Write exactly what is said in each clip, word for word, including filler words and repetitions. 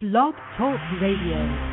Blog Talk Radio.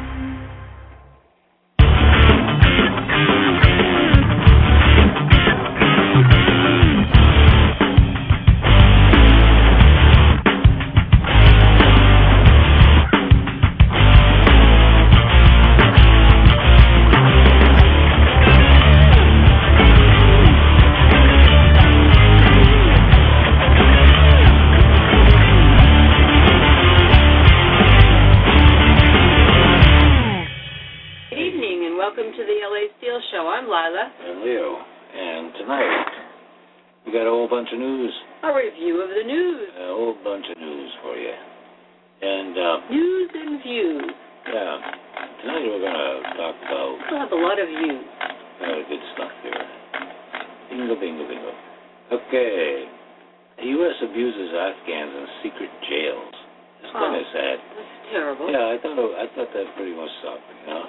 And Leo. And tonight, we got a whole bunch of news. A review of the news. A whole bunch of news for you. And, uh... news and views. Yeah. Tonight we're going to talk about... We'll have a lot of views. A lot of good stuff here. Bingo, bingo, bingo. Okay. The U S abuses Afghans in secret jails. It's kind of oh, sad. That's terrible. Yeah, I thought it, I thought that pretty much sucked, you know?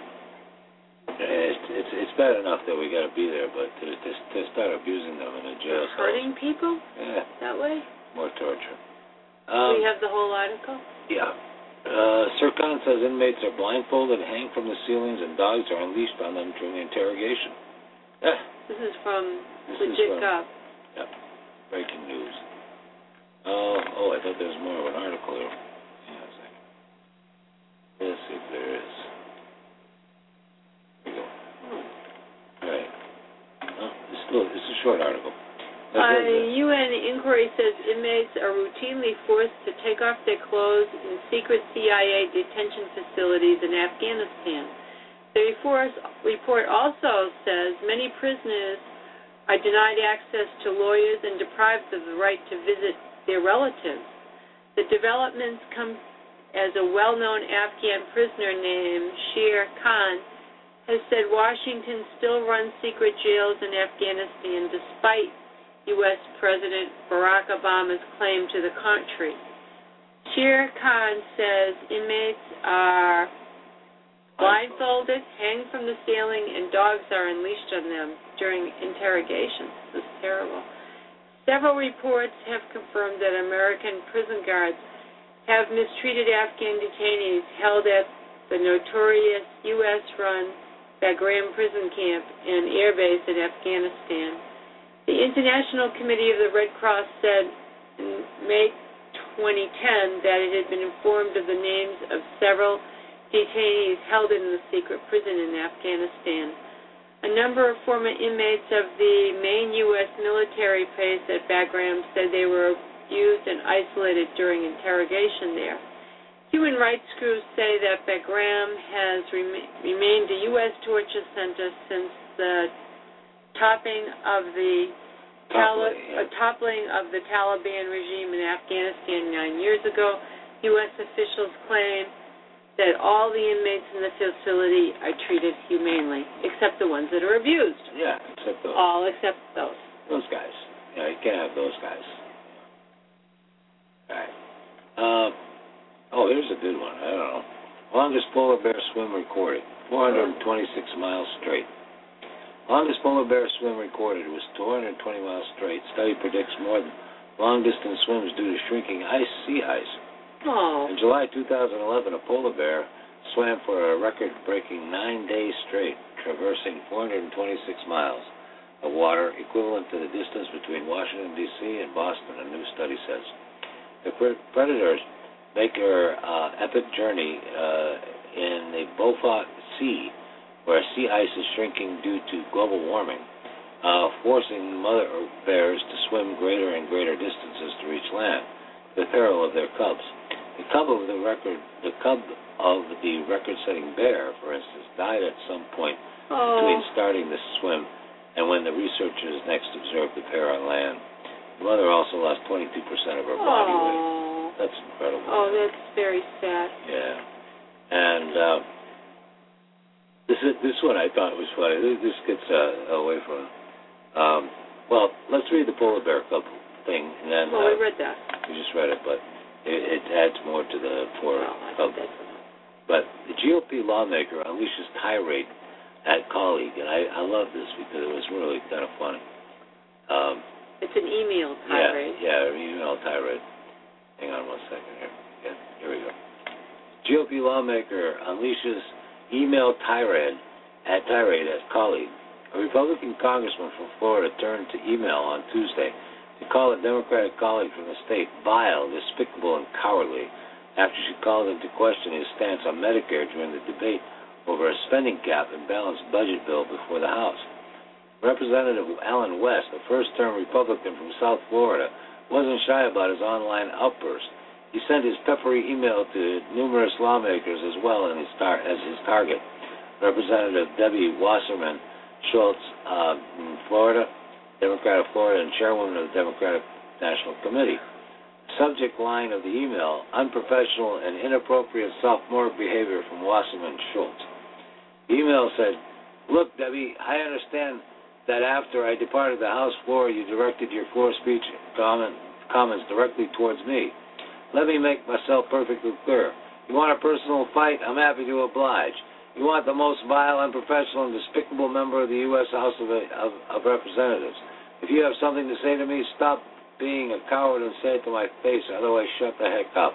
It's, it's it's bad enough that we got to be there, but to, to to start abusing them in a jail cell. Hurting people? Yeah. That way? More torture. Um, we have the whole article? Yeah. Uh, Sircon says inmates are blindfolded, hang from the ceilings, and dogs are unleashed on them during the interrogation. Yeah. This is from this Legit Gov. Yep. Breaking news. Uh, oh, I thought there was more of an article here. Hang on a second. Let's see if there is. There we go. All right. Oh, it's still it's a short article. A U N inquiry says inmates are routinely forced to take off their clothes in secret C I A detention facilities in Afghanistan. The report also says many prisoners are denied access to lawyers and deprived of the right to visit their relatives. The developments come as a well-known Afghan prisoner named Sher Khan has said Washington still runs secret jails in Afghanistan despite U S President Barack Obama's claim to the contrary. Sher Khan says inmates are blindfolded, hang from the ceiling, and dogs are unleashed on them during interrogations. This is terrible. Several reports have confirmed that American prison guards have mistreated Afghan detainees held at the notorious U S-run Bagram prison camp and air base in Afghanistan. The International Committee of the Red Cross said in May twenty ten that it had been informed of the names of several detainees held in the secret prison in Afghanistan. A number of former inmates of the main U S military base at Bagram said they were abused and isolated during interrogation there. Human rights groups say that Bagram has rem- remained a U S torture center since the topping of the Tali- uh, toppling of the Taliban regime in Afghanistan nine years ago. U S officials claim that all the inmates in the facility are treated humanely, except the ones that are abused. Yeah, except those. All except those. Those guys. Yeah, you can't have those guys. All right. Uh, oh, here's a good one. I don't know. Longest polar bear swim recorded, four hundred twenty-six miles straight. Longest polar bear swim recorded was two hundred twenty miles straight. Study predicts more long-distance swims due to shrinking ice, sea ice. Oh. In July two thousand eleven, a polar bear swam for a record-breaking nine days straight, traversing four hundred twenty-six miles of water, equivalent to the distance between Washington, D C and Boston, a new study says. The predators make their uh, epic journey uh, in the Beaufort Sea, where sea ice is shrinking due to global warming, uh, forcing mother bears to swim greater and greater distances to reach land, the peril of their cubs. The cub of the record, the cub of the record-setting bear, for instance, died at some point oh. between starting the swim and when the researchers next observed the pair on land. The mother also lost twenty-two percent of her body oh. weight. That's incredible. Oh, that's very sad. Yeah, and uh, this is, this one I thought was funny. This gets uh, away from. Um, well, let's read the polar bear cub thing, and then. Well, uh, we read that. We just read it, but it, it adds more to the poor well, cub. But the G O P lawmaker unleashes tirade at colleague, and I, I love this because it was really kind of funny. Um, it's an email tirade. Yeah, yeah, email tirade. Hang on one second here. Yeah, here we go. G G O P lawmaker unleashes email tirade at tirade at colleague. A Republican congressman from Florida turned to email on Tuesday to call a Democratic colleague from the state vile, despicable, and cowardly after she called into question his stance on Medicare during the debate over a spending cap and balanced budget bill before the House. Representative Alan West, a first-term Republican from South Florida, wasn't shy about his online outburst. He sent his peppery email to numerous lawmakers as well in his tar- as his target. Representative Debbie Wasserman Schultz uh, in Florida, Democrat of Florida, and chairwoman of the Democratic National Committee. Subject line of the email, unprofessional and inappropriate sophomoric behavior from Wasserman Schultz. The email said, "Look, Debbie, I understand that after I departed the House floor, you directed your floor speech comment, comments directly towards me. Let me make myself perfectly clear. You want a personal fight? I'm happy to oblige. You want the most vile, unprofessional, and despicable member of the U S House of, of, of Representatives. If you have something to say to me, stop being a coward and say it to my face, otherwise shut the heck up."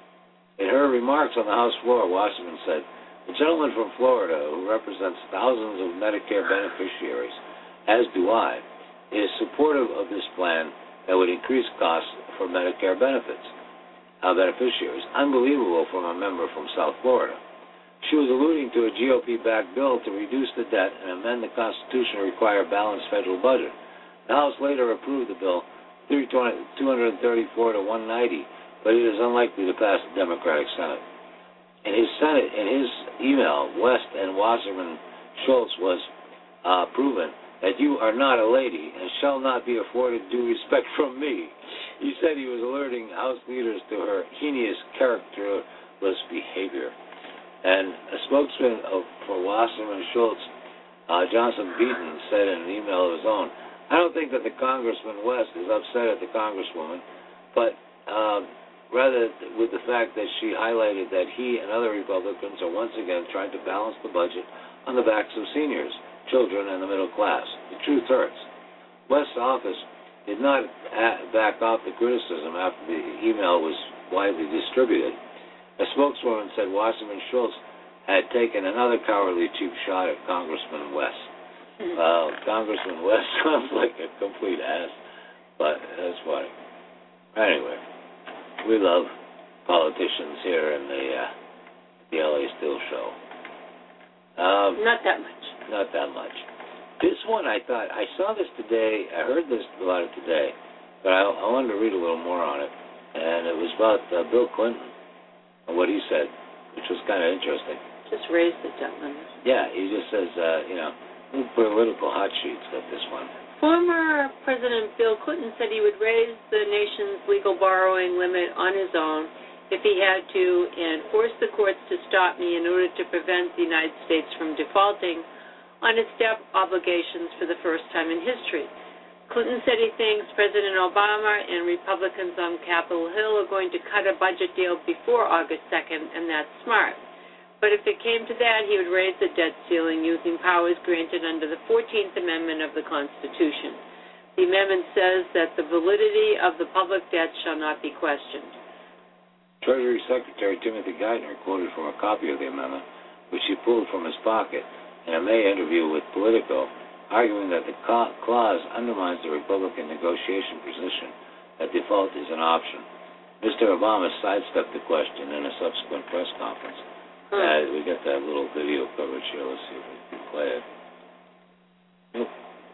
In her remarks on the House floor, Wasserman said, "The gentleman from Florida, who represents thousands of Medicare beneficiaries, as do I, is supportive of this plan that would increase costs for Medicare benefits, uh, beneficiaries. Unbelievable from a member from South Florida." She was alluding to a G O P-backed bill to reduce the debt and amend the Constitution to require a balanced federal budget. The House later approved the bill two hundred thirty-four to one ninety, but it is unlikely to pass the Democratic Senate. In his Senate, in his email, West and Wasserman Schultz was uh, proven that you are not a lady and shall not be afforded due respect from me. He said he was alerting House leaders to her heinous, characterless behavior. And a spokesman of, for Wasserman Schultz, uh, Johnson Beaton, said in an email of his own, "I don't think that the Congressman West is upset at the Congresswoman, but uh, rather with the fact that she highlighted that he and other Republicans are once again trying to balance the budget on the backs of seniors, children, and the middle class. The truth hurts." West's office did not back off the criticism after the email was widely distributed. A spokeswoman said Wasserman Schultz had taken another cowardly cheap shot at Congressman West. Mm-hmm. Well, Congressman West sounds like a complete ass, but that's funny. Anyway, we love politicians here in the uh, the L A Still Show. Um, not that much. Not that much. This one, I thought, I saw this today, I heard this about it today, but I, I wanted to read a little more on it, and it was about uh, Bill Clinton and what he said, which was kind of interesting. Just raised it, gentlemen. Yeah, he just says, uh, you know, political hot sheets got this one. Former President Bill Clinton said he would raise the nation's legal borrowing limit on his own if he had to and force the courts to stop me in order to prevent the United States from defaulting on its debt obligations for the first time in history. Clinton said he thinks President Obama and Republicans on Capitol Hill are going to cut a budget deal before August second, and that's smart. But if it came to that, he would raise the debt ceiling using powers granted under the fourteenth Amendment of the Constitution. The amendment says that the validity of the public debt shall not be questioned. Treasury Secretary Timothy Geithner quoted from a copy of the amendment, which he pulled from his pocket in a May interview with Politico, arguing that the clause undermines the Republican negotiation position that default is an option. Mister Obama sidestepped the question in a subsequent press conference. Hmm. Uh, we got that little video coverage here. Let's see if we can play it. Nope.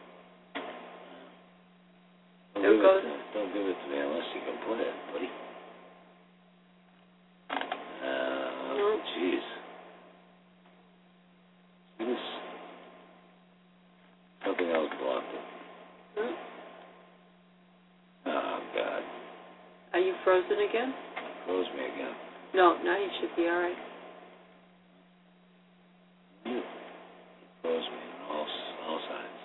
Don't, give it, to, don't give it to me unless you can play it, buddy. Uh, jeez. This. Something else blocked it. Hmm? Oh, God. Are you frozen again? Froze me again. No, now you should be all right. You froze me on all, all sides.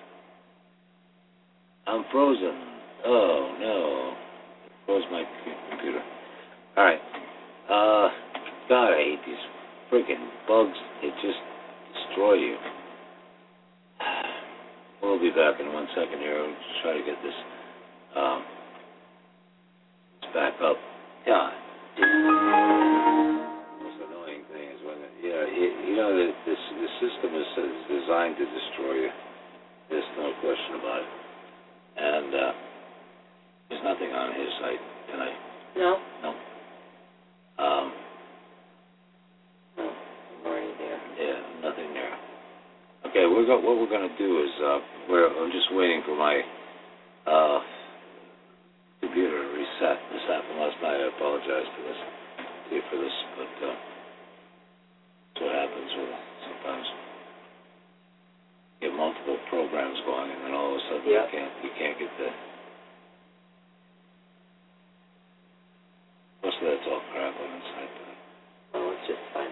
I'm frozen. Oh, no. Froze my computer. All right. Uh, God, I hate these freaking bugs. They just destroy you. We'll be back in one second here. We'll try to get this um, back up. Yeah. Most annoying thing. know, the, this, the system is, is designed to destroy you. There's no question about it. And uh, there's nothing on his site tonight. No? No. Um, no, I'm already there. Yeah, nothing there. Okay, we're go, what we're going to do is, uh, we're, I'm just waiting for my uh, computer to reset. This happened last night. I apologize for this, for this, but uh, that's what happens with it sometimes. You get multiple programs going, and then all of a sudden yep. you can't you can't get the. Most of that's all crap on the site. Oh, it's just fun.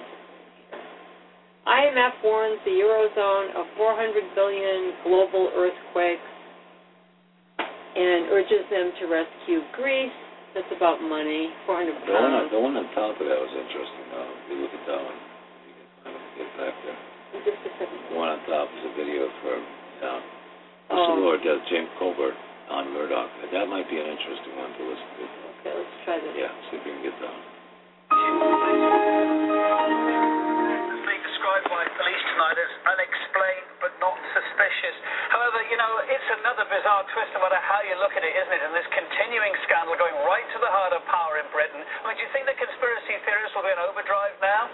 I M F warns the Eurozone of four hundred billion global earthquakes and urges them to rescue Greece. That's about money, four hundred The one, pounds. the one on top of that was interesting, though. If you look at that one, you can kind of get back there. Just a second. The one on top is a video for uh, Oh. Whistleblower does James Colbert on Murdoch. That might be an interesting one to listen to. Okay, let's try this. Yeah, see if we can get that one. Being described by police tonight as unexplained but not suspicious. However, you know, it's another bizarre twist no matter how you look at it, isn't it? And this continuing scandal going right to the heart of power in Britain. I mean, do you think the conspiracy theorists will be in overdrive now?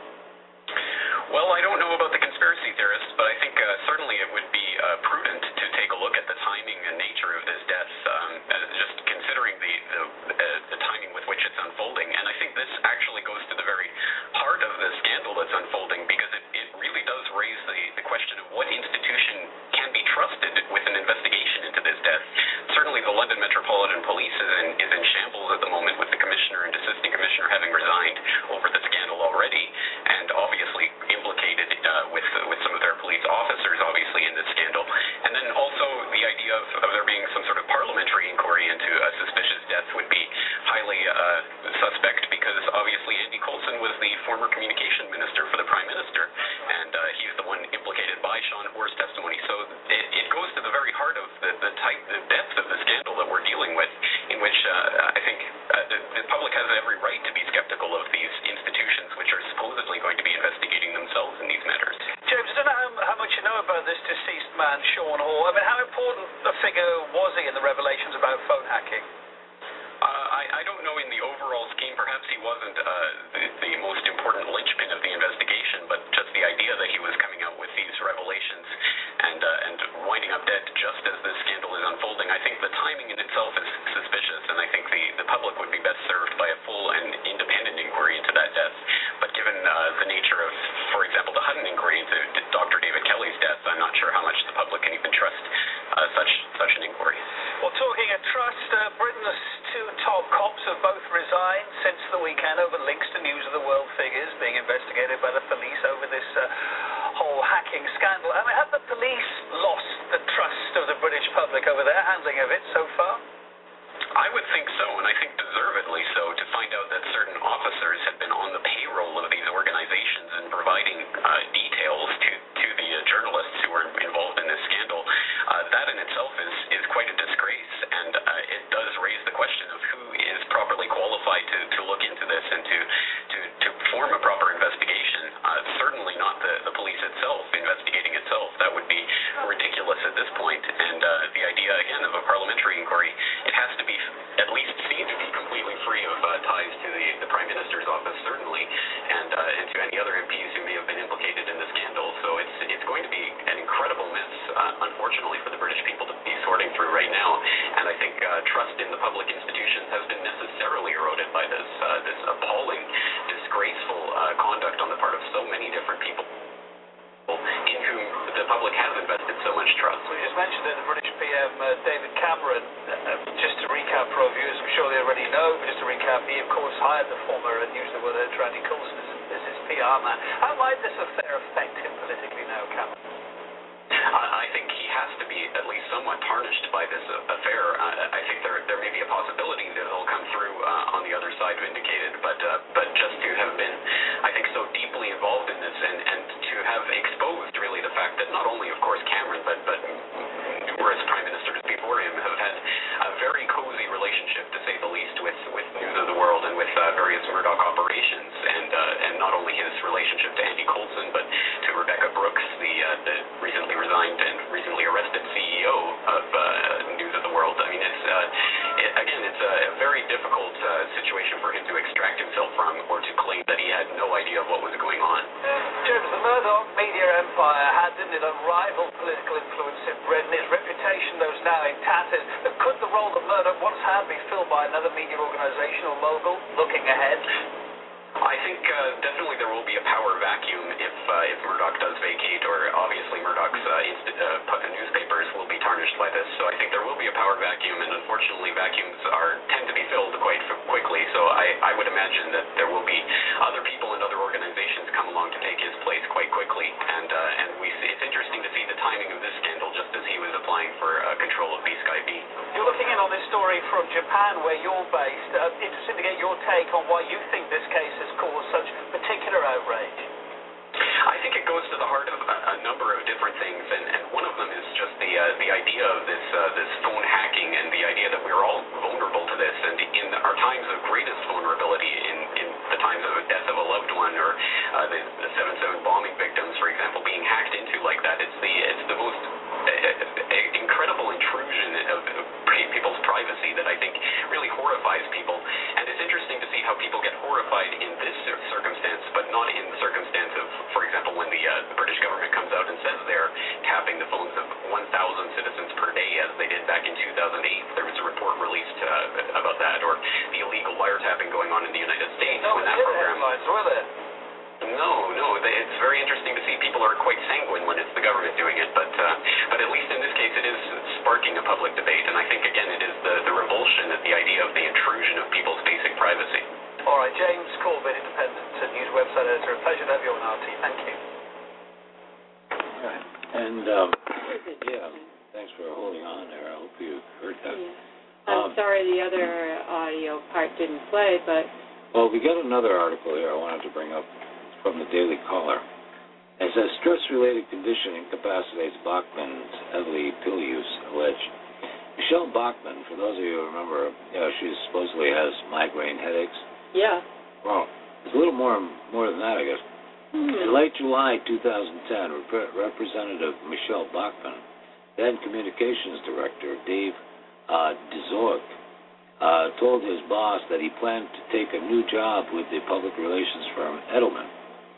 Well, I don't know about the conspiracy theorists, but I think uh, certainly it would be uh, prudent to take a look at the timing and nature of this death, um, uh, just considering the the, uh, the timing with which it's unfolding. And I think this actually goes to the very heart of the scandal that's unfolding, because it, it really does raise the, the question of what institution can be trusted with an investigation into this death. Certainly the London Metropolitan Police is in, is in shambles at the moment, with the commissioner and assistant commissioner having resigned over the scandal already, and obviously implicated uh, with with some of their police officers, obviously, in this scandal. And then also the idea of, of there being some sort of parliamentary inquiry into a suspicious death would be highly uh, suspect, because obviously Andy Coulson was the former communication minister for the Prime Minister, and uh, he's the one implicated by Sean Hoare's testimony. So it, it goes to the very heart of the, the, type, the depth of the scandal that we're dealing with, in which uh, I think uh, the, the public has every right to be skeptical of these institutions which are supposedly going to be investigating themselves in these matters. James, I don't know how, how much you know about this deceased man, Sean Hoare. I mean, how important a figure was he in the revelations about phone hacking? Uh, I, I don't know in the overall scheme. Perhaps he wasn't uh, the, the most important linchpin of the investigation, but just the idea that he was coming out with these revelations and uh, and winding up dead just as this scandal is unfolding, I think the timing in itself is suspicious, and I think the, the public would be best served by a full and independent inquiry into that death. But given uh, the nature of, for example, the Hutton inquiry into Doctor David Kelly's death, I'm not sure how much the public can even trust uh, such such an inquiry. Well, talking of trust, uh, Britain's two top cops have both resigned since the weekend over links to News of the World figures being investigated by the police over this uh, whole hacking scandal. I mean, have the police lost the trust of the British public over their handling of it so far? I would think so, and I think deservedly so, to find out that certain officers have been on the payroll of these organizations and providing uh, details to, to the uh, journalists who were involved in this scandal. Uh, that in itself is, is quite a disgrace, and uh, it does raise the question of who is properly qualified to, to look into this and to, to, to form a proper investigation. Uh, certainly not the, the police itself investigating itself. That would be ridiculous at this point, and uh, the idea, again, of a parliamentary inquiry, it has to be at least seen to be completely free of uh, ties to the, the Prime Minister's office, certainly, and, uh, and to any other M Ps who may have been implicated in the scandal. So it's it's going to be an incredible mess, uh, unfortunately, for the British people to be sorting through right now. And I think uh, trust in the public institutions has been necessarily eroded by this uh, this appalling, disgraceful uh, conduct on the part of so many different people in whom the public has invested so much trust. We just mentioned that the British P M, uh, David Cameron, uh, just to recap for our viewers, I'm sure they already know, but just to recap, he of course hired the former uh, News of the World editor Andy Coulson as, as his P R man. How might this affair affect him politically now, Cameron? I think he has to be at least somewhat tarnished by this affair. Uh, I think there there may be a possibility that he'll come through uh, on the other side vindicated, but uh, but just to have been, I think, so deeply involved in this and, and to have exposed really the fact that not only, of course, Cameron, but but numerous prime ministers before him have had a very cozy relationship, to say the least, with with News of the World and with uh, various Murdoch operations, and uh, and not only his relationship to Andy Coulson, but to unrivaled political influence in Britain. His reputation, though, is now in tatters. Could the role that Murdoch once had be filled by another media organisation or mogul looking ahead? I think uh, definitely there will be a power vacuum if uh, if Murdoch does vacate, or obviously Murdoch's uh, inst- uh, newspapers will be tarnished by this. So I think there will be a power vacuum, and unfortunately vacuums are tend to be filled quite f- quickly. So I, I would imagine that there will be other people and other organizations come along to take his place quite quickly. And uh, and we see, it's interesting to see the timing of this scandal just as he was applying for uh, control of B-Sky B. You're looking in on this story from Japan, where you're based. Uh, interested to get your take on why you think this case has caused such particular outrage. I think it goes to the heart of a, a number of different things, and, and one of them is just the uh, the idea of this uh, this phone hacking and the idea that we're all vulnerable to this. And in our times of greatest vulnerability, in, in the times of the death of a loved one or uh, the, the seven seven bombing victims, for example, being hacked into like that, it's the it's the most uh, incredible intrusion of, of people's privacy that I think really horrifies people. And it's interesting to see how people get horrified in this circumstance, but not in the circumstance of, for example, when the, uh, the British government comes out and says they're tapping the phones of one thousand citizens per day, as they did back in two thousand eight. There was a report released uh, about that, or the illegal wiretapping going on in the United States. No, when that program, headlines, were there? No, no. It's very interesting to see people are quite sanguine when it's the government doing it, but uh, but at least in this case it is sparking a public debate, and I think, again, it is the, the revulsion at the idea of the intrusion of people's basic privacy. All right, James Corbett, Independent News website editor. A pleasure to have you on R T. Thank you. Right. And, um, yeah, thanks for holding on there. I hope you heard that. Yeah. I'm um, sorry the other audio part didn't play, but... Well, we got another article here I wanted to bring up from the Daily Caller. It says, stress-related condition incapacitates Bachman's heavily pill use alleged. Michelle Bachmann, for those of you who remember, you know, she supposedly has migraine headaches. Yeah. Well, it's a little more more than that, I guess. Mm-hmm. In late July two thousand ten, Rep- Representative Michelle Bachmann, then Communications Director Dave uh, DeZork, uh, told his boss that he planned to take a new job with the public relations firm Edelman.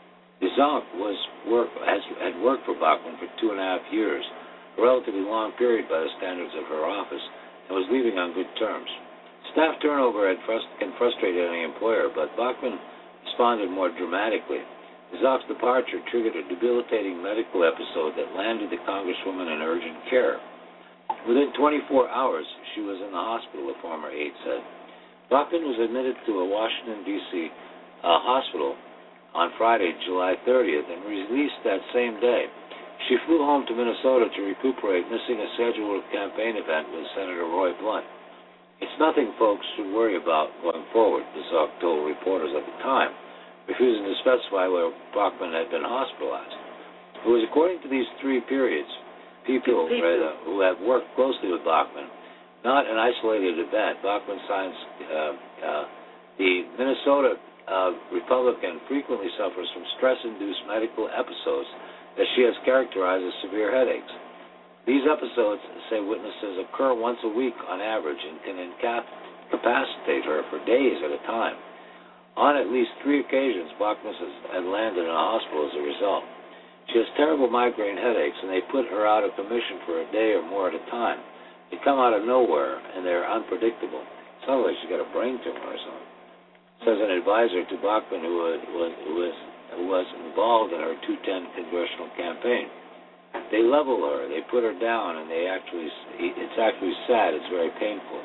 DeZork was work has had worked for Bachmann for two and a half years, a relatively long period by the standards of her office, and was leaving on good terms. Staff turnover had frust- can frustrate any employer, but Bachmann responded more dramatically. DeZork's departure triggered a debilitating medical episode that landed the Congresswoman in urgent care. Within twenty-four hours, she was in the hospital, a former aide said. Bachmann was admitted to a Washington, D C uh, hospital on Friday, July thirtieth, and released that same day. She flew home to Minnesota to recuperate, missing a scheduled campaign event with Senator Roy Blunt. It's nothing folks should worry about going forward, DeZork told reporters at the time, refusing to specify where Bachmann had been hospitalized. It was according to these three periods, people, people. Rather, who have worked closely with Bachmann, not an isolated event. Bachmann signs uh, uh, the Minnesota Uh, Republican frequently suffers from stress-induced medical episodes that she has characterized as severe headaches. These episodes, say witnesses, occur once a week on average and can incapacitate her for days at a time. On at least three occasions, Bachmann had landed in a hospital as a result. She has terrible migraine headaches, and they put her out of commission for a day or more at a time. They come out of nowhere, and they're unpredictable. Sounds like she's got a brain tumor or something. Says an advisor to Bachmann who was, who was, who was involved in her two ten congressional campaign. They level her, they put her down, and they actually, it's actually sad, it's very painful.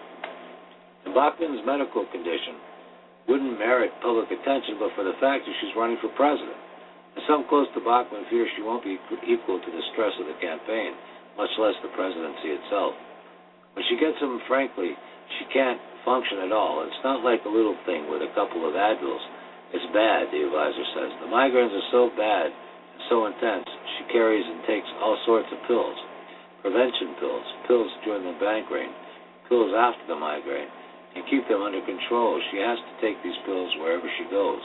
And Bachmann's medical condition wouldn't merit public attention but for the fact that she's running for president. And some close to Bachmann fear she won't be equal to the stress of the campaign, much less the presidency itself. When she gets him, frankly, she can't function at all. It's not like a little thing with a couple of Advils. It's bad, the advisor says. The migraines are so bad and so intense, she carries and takes all sorts of pills. Prevention pills, pills during the migraine, pills after the migraine, and keep them under control. She has to take these pills wherever she goes.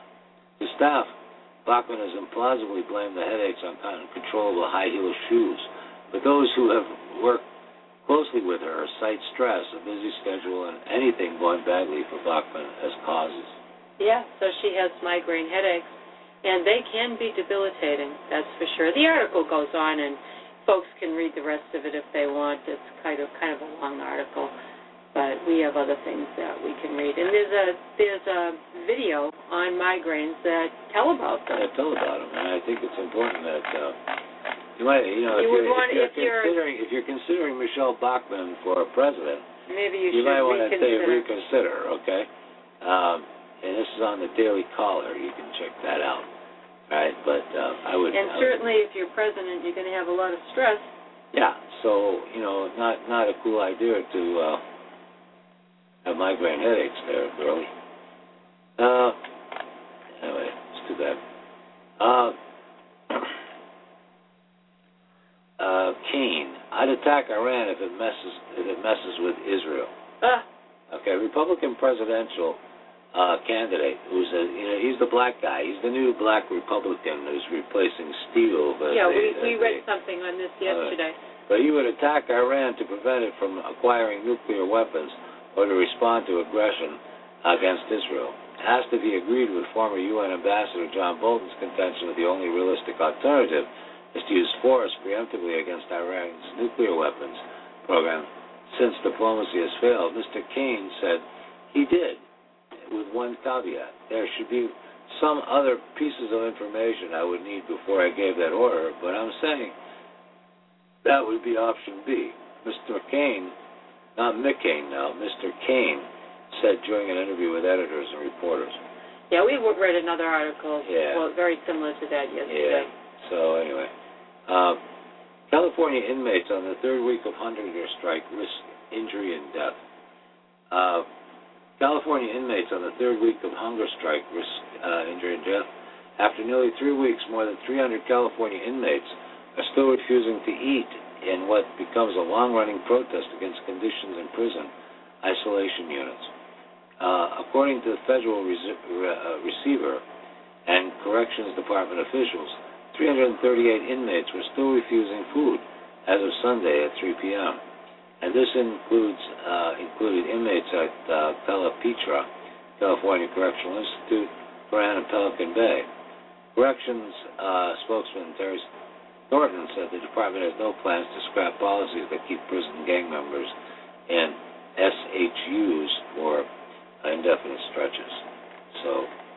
The staff, Bachmann has implausibly blamed the headaches on uncontrollable high-heeled shoes, but those who have worked closely with her cite stress, a busy schedule, and anything going badly for Bachmann as causes. Yeah, so she has migraine headaches. And they can be debilitating, that's for sure. The article goes on, and folks can read the rest of it if they want. It's kind of kind of a long article, but we have other things that we can read. And there's a there's a video on migraines that tell about them. Yeah, tell about them, and I think it's important that uh, you might, you know, You if, would you're, want- if, you're if you're- considering if you're considering Michelle Bachmann for president, Maybe you, you should might want to reconsider. reconsider. Okay, um, and this is on the Daily Caller. You can check that out. Right, but uh, I would. And I would, certainly, if you're president, you're going to have a lot of stress. Yeah, so you know, not not a cool idea to uh, have migraine headaches there, girlie. Uh, anyway, it's too bad. Uh, uh, Keane, I'd attack Iran if it messes if it messes with Israel. Ah, Okay, Republican presidential uh, candidate who's a you know he's the black guy. He's the new black Republican who's replacing Steele. As yeah, the, we, we as read the, something on this yesterday. But he would attack Iran to prevent it from acquiring nuclear weapons or to respond to aggression against Israel. It has to be agreed with former U N Ambassador John Bolton's contention that the only realistic alternative is to use force preemptively against Iran's nuclear weapons program. Since diplomacy has failed, Mister Kane said he did, with one caveat. There should be some other pieces of information I would need before I gave that order, but I'm saying that would be option B. Mister Kane, not Mick Kane now, Mister Kane said during an interview with editors and reporters. Yeah, we read another article, Yeah. well, very similar to that yesterday. Yeah, so anyway. Uh, California inmates on the third week of hunger strike risk injury and death. Uh, California inmates on the third week of hunger strike risk uh, injury and death. After nearly three weeks, more than three hundred California inmates are still refusing to eat in what becomes a long-running protest against conditions in prison isolation units. Uh, according to the federal Rece- uh, receiver and corrections department officials, three hundred thirty-eight inmates were still refusing food as of Sunday at three p.m. And this includes uh, included inmates at uh, Pella Petra, California Correctional Institute, Coran and Pelican Bay. Corrections uh, spokesman Terry Thornton said the department has no plans to scrap policies that keep prison gang members in S H Us for indefinite stretches. So,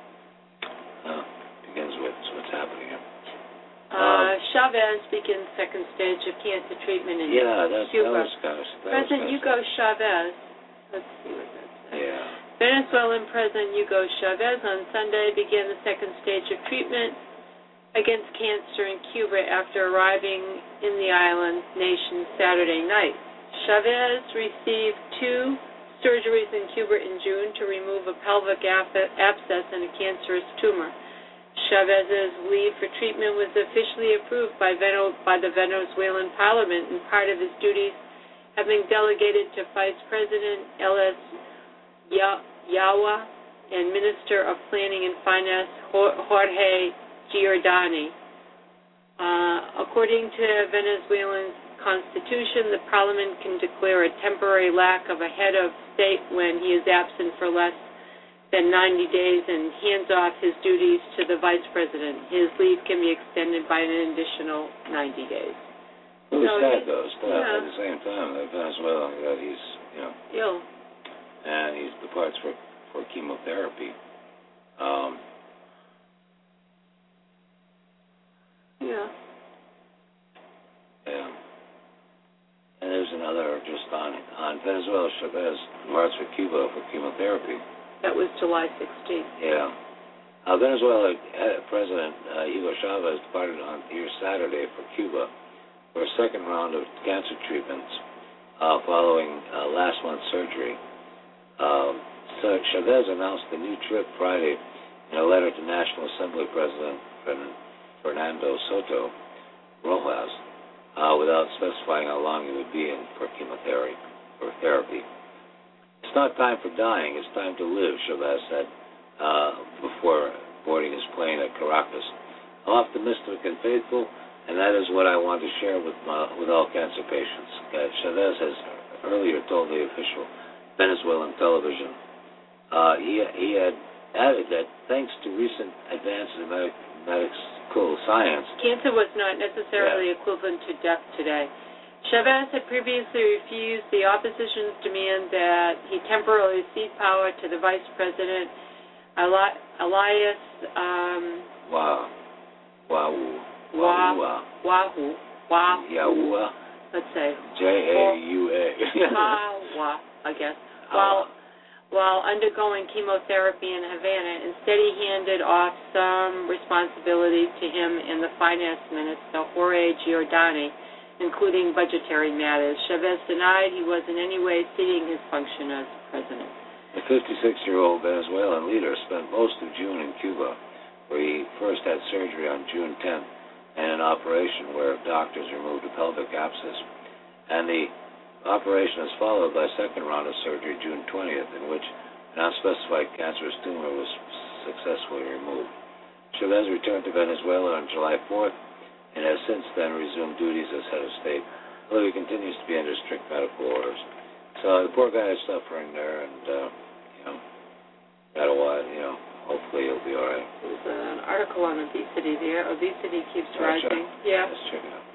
uh, begins with what's happening here. Uh, Chavez begins second stage of cancer treatment in Yeah, that's, that Cuba. was kind of... That President was Hugo Chavez, let's see what that says. Yeah. Venezuelan President Hugo Chavez on Sunday began the second stage of treatment against cancer in Cuba after arriving in the island nation Saturday night. Chavez received two surgeries in Cuba in June to remove a pelvic abscess and a cancerous tumor. Chavez's leave for treatment was officially approved by, Veno- by the Venezuelan parliament, and part of his duties have been delegated to Vice President L S Yawa and Minister of Planning and Finance Jorge Giordani. Uh, according to Venezuelan constitution, the parliament can declare a temporary lack of a head of state when he is absent for less than ninety days and hands off his duties to the vice president. His leave can be extended by an additional ninety days. Well, it's So sad he- though. It's sad yeah. at the same time that Venezuela, that he's, you know, Ill. and he departs for for chemotherapy. Um, Yeah. yeah. And there's another just on on Venezuela. Chavez departs for Cuba for chemotherapy. That was July sixteenth. Yeah. Uh, Venezuela uh, President uh, Hugo Chavez departed on here Saturday for Cuba for a second round of cancer treatments uh, following uh, last month's surgery. Um, so Chavez announced the new trip Friday in a letter to National Assembly President Fernando Soto Rojas uh, without specifying how long he would be in for chemotherapy. For therapy. It's not time for dying, it's time to live, Chavez said uh, before boarding his plane at Caracas. I'm optimistic and faithful, and that is what I want to share with my, with all cancer patients. Uh, Chavez has earlier told the official Venezuelan television uh, he, he had added that thanks to recent advances in medic, medical science, cancer was not necessarily yeah. equivalent to death today. Chavez had previously refused the opposition's demand that he temporarily cede power to the vice president, Eli- Elias um, Wow. Wow. Wahoo. Wahoo. Wahoo. Yahuwah. Let's say. J A U A. Wah, I guess. While, while undergoing chemotherapy in Havana, instead he handed off some responsibilities to him and the finance minister, Jorge Giordani, including budgetary matters. Chavez denied he was in any way ceding his function as president. The fifty-six-year-old Venezuelan leader spent most of June in Cuba, where he first had surgery on June tenth and an operation where doctors removed a pelvic abscess. And the operation is followed by a second round of surgery June twentieth, in which an unspecified cancerous tumor was successfully removed. Chavez returned to Venezuela on July fourth and has since then resumed duties as head of state, although he continues to be under strict medical orders. So the poor guy is suffering there, and, uh, you know, got a while, you know, hopefully he'll be all right. There's an article on obesity there. Obesity keeps Oh, rising. right. Yeah. Let's check it out.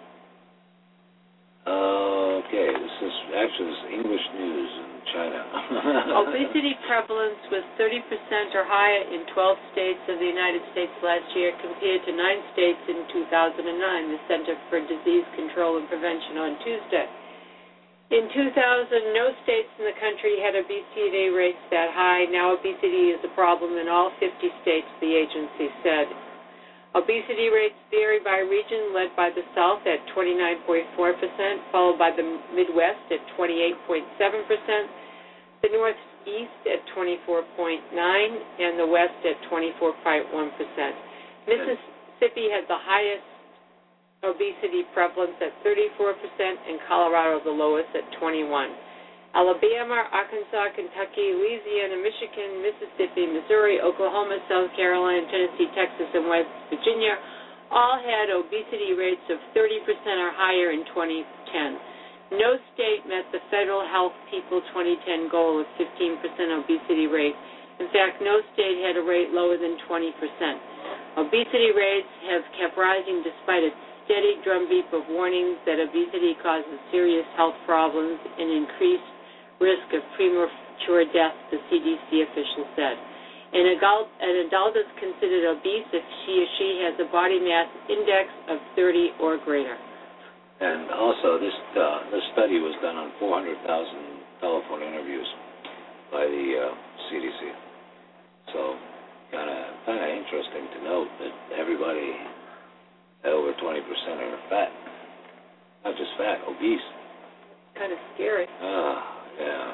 Uh, okay, this is actually this is English news in China. Obesity prevalence was thirty percent or higher in twelve states of the United States last year compared to nine states in two thousand nine, the Center for Disease Control and Prevention on Tuesday. In two thousand, no states in the country had obesity rates that high. Now obesity is a problem in all fifty states, the agency said. Obesity rates vary by region, led by the South at twenty-nine point four percent, followed by the Midwest at twenty-eight point seven percent, the Northeast at twenty-four point nine percent, and the West at twenty-four point one percent. Mississippi had the highest obesity prevalence at thirty-four percent, and Colorado the lowest at twenty-one percent. Alabama, Arkansas, Kentucky, Louisiana, Michigan, Mississippi, Missouri, Oklahoma, South Carolina, Tennessee, Texas, and West Virginia all had obesity rates of thirty percent or higher in twenty ten. No state met the Federal Health People twenty ten goal of fifteen percent obesity rate. In fact, no state had a rate lower than twenty percent. Obesity rates have kept rising despite a steady drumbeat of warnings that obesity causes serious health problems and increased risk of premature death, the C D C official said. An adult, an adult is considered obese if she or she has a body mass index of thirty or greater. And also, this uh, this study was done on four hundred thousand telephone interviews by the uh, C D C. So, kind of kind of interesting to note that everybody at over twenty percent are fat. Not just fat, obese. Kind of scary. Ah, yeah.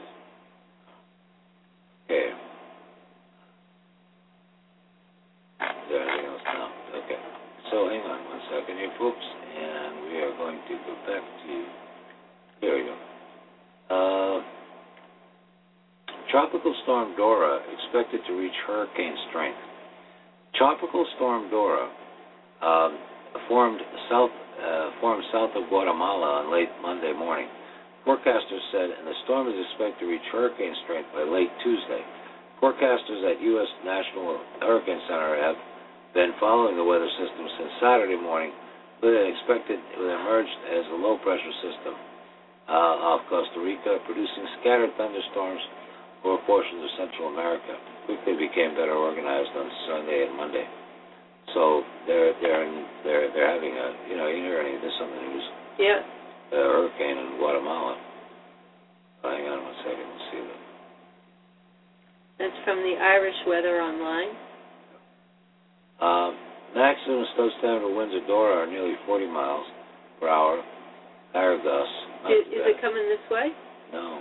Okay. Is there anything else now? Okay. So hang on one second here, folks, and we are going to go back to, here we go. Uh, Tropical Storm Dora expected to reach hurricane strength. Tropical Storm Dora um, formed south uh, formed south of Guatemala on late Monday morning. Forecasters said, and the storm is expected to reach hurricane strength by late Tuesday. Forecasters at U S National Hurricane Center have been following the weather system since Saturday morning, but they expected it would emerge as a low-pressure system uh, off Costa Rica, producing scattered thunderstorms over portions of Central America. Quickly became better organized on Sunday and Monday. So they're they're they're they're having a you know you hear any this on the news? Yeah. A hurricane in Guatemala. Oh, hang on one second, we'll see that. That's from the Irish Weather Online. Uh, maximum substandard winds of Dora are nearly forty miles per hour. Higher gusts. Is, is it coming this way? No.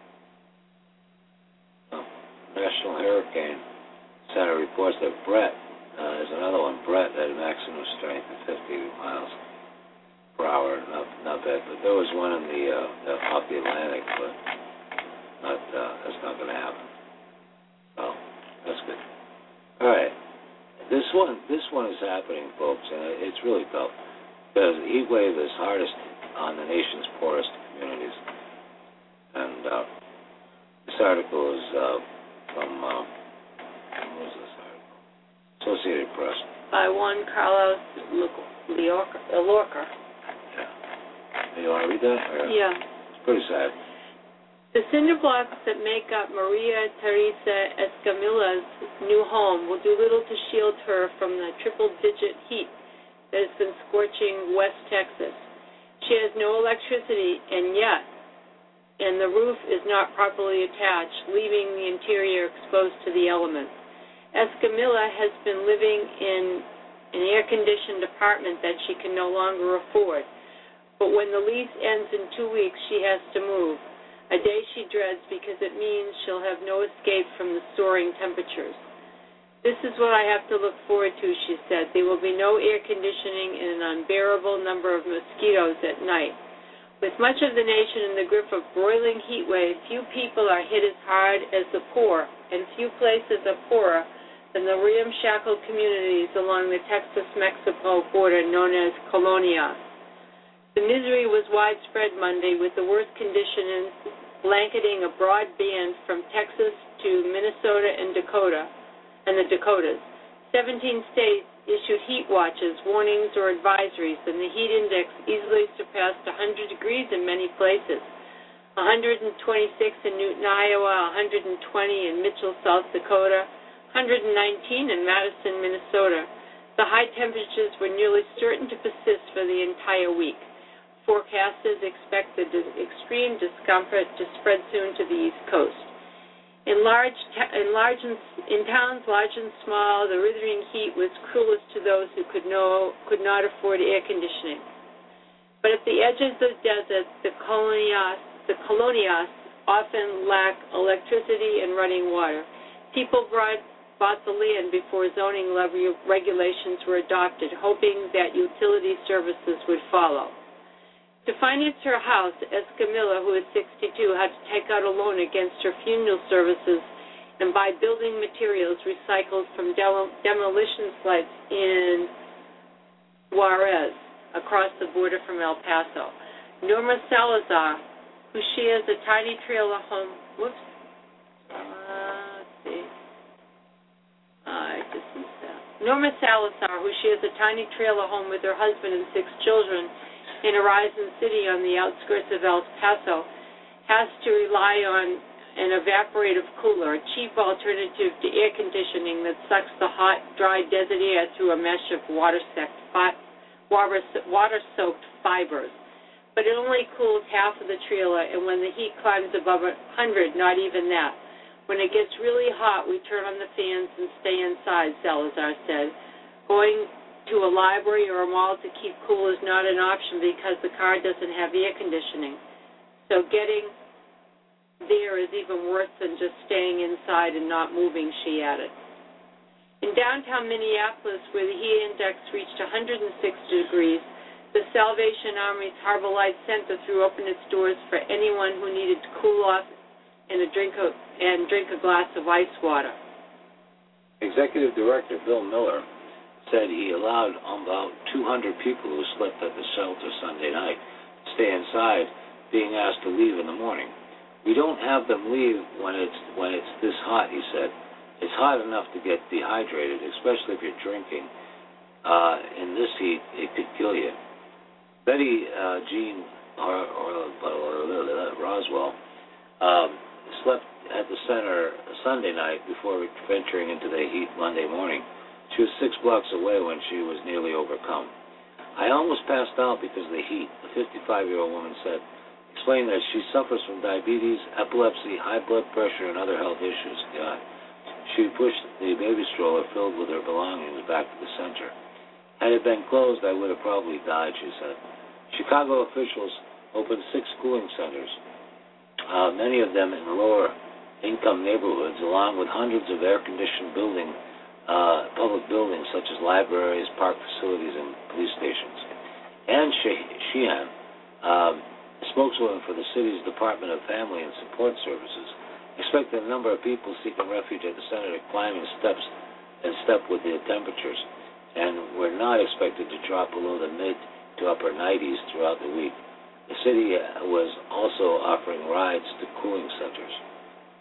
No. National Hurricane Center reports that Brett, uh, there's another one, Brett, at maximum strength of fifty miles per hour. Not, not bad, but there was one in the uh, off the Atlantic, but not. Uh, that's not going to happen. Oh, that's good. All right. This one, this one is happening, folks, and it's really tough because the heat wave is hardest on the nation's poorest communities. And uh, this article is uh, from uh, Associated Press. By one Carlos Lorca. You want to read that? Or? Yeah. It's pretty sad. The cinder blocks that make up Maria Teresa Escamilla's new home will do little to shield her from the triple-digit heat that has been scorching West Texas. She has no electricity, and yet, and the roof is not properly attached, leaving the interior exposed to the elements. Escamilla has been living in an air-conditioned apartment that she can no longer afford. But when the lease ends in two weeks, she has to move, a day she dreads because it means she'll have no escape from the soaring temperatures. This is what I have to look forward to, she said. There will be no air conditioning and an unbearable number of mosquitoes at night. With much of the nation in the grip of broiling heat wave, few people are hit as hard as the poor, and few places are poorer than the ramshackle communities along the Texas-Mexico border known as Colonias. The misery was widespread Monday, with the worst conditions blanketing a broad band from Texas to Minnesota and Dakota, and the Dakotas. Seventeen states issued heat watches, warnings, or advisories, and the heat index easily surpassed one hundred degrees in many places. one hundred twenty-six in Newton, Iowa, one hundred twenty in Mitchell, South Dakota, one hundred nineteen in Madison, Minnesota. The high temperatures were nearly certain to persist for the entire week. Forecasters expect the extreme discomfort to spread soon to the East Coast. In large, in large, in towns large and small, the withering heat was cruelest to those who could no could not afford air conditioning. But at the edges of the desert, the colonias, the colonias often lack electricity and running water. People brought, bought the land before zoning regulations were adopted, hoping that utility services would follow. To finance her house, Escamilla, who is sixty-two, had to take out a loan against her funeral services and buy building materials recycled from del- demolition sites in Juarez, across the border from El Paso. Norma Salazar, who shares a tiny trailer home, whoops, uh, let's see, I just missed that. Norma Salazar, who shares a tiny trailer home with her husband and six children in Horizon City on the outskirts of El Paso, has to rely on an evaporative cooler, a cheap alternative to air conditioning that sucks the hot, dry desert air through a mesh of water-soaked fibers. But it only cools half of the trailer, and when the heat climbs above one hundred, not even that. When it gets really hot, we turn on the fans and stay inside, Salazar said. Going to a library or a mall to keep cool is not an option because the car doesn't have air conditioning. So getting there is even worse than just staying inside and not moving, she added. In downtown Minneapolis, where the heat index reached one hundred sixty degrees, the Salvation Army's Harbor Light Center threw open its doors for anyone who needed to cool off and, a drink, a, and drink a glass of ice water. Executive Director Bill Miller said he allowed about two hundred people who slept at the shelter Sunday night to stay inside, being asked to leave in the morning. We don't have them leave when it's when it's this hot, he said. It's hot enough to get dehydrated, especially if you're drinking. Uh, in this heat, it could kill you. Betty uh, Jean or, or, or, Roswell um, slept at the center Sunday night before venturing into the heat Monday morning. She was six blocks away when she was nearly overcome. I almost passed out because of the heat, the fifty-five-year-old woman said, explaining that she suffers from diabetes, epilepsy, high blood pressure, and other health issues. God. She pushed the baby stroller filled with her belongings back to the center. Had it been closed, I would have probably died, she said. Chicago officials opened six cooling centers, uh, many of them in lower-income neighborhoods, along with hundreds of air-conditioned buildings, Uh, public buildings such as libraries, park facilities, and police stations. Ann Sheehan, um, spokeswoman for the city's Department of Family and Support Services, expected a number of people seeking refuge at the center to climb in steps and step with the temperatures, and were not expected to drop below the mid to upper nineties throughout the week. The city was also offering rides to cooling centers.